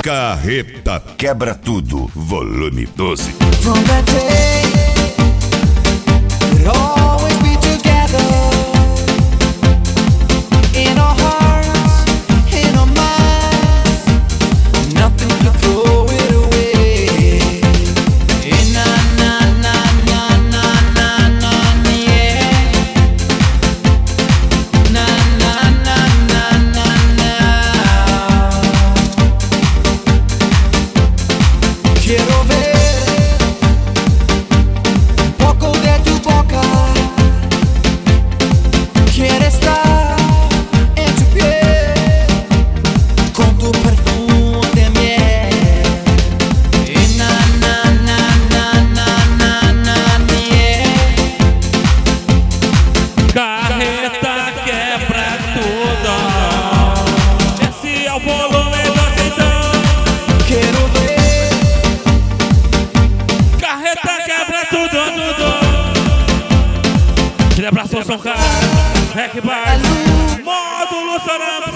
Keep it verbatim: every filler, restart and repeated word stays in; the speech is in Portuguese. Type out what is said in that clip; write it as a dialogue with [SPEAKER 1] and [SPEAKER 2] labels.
[SPEAKER 1] Carreta Quebra Tudo, volume doze.
[SPEAKER 2] From that day, we'd always be together. In our hearts, in our minds, nothing could throw it away. Eh, na na na na na na na, yeah. Na na na na na na. Quiero ver
[SPEAKER 3] Abraço, São Carlos, Rec Bar, Módulo Saramba.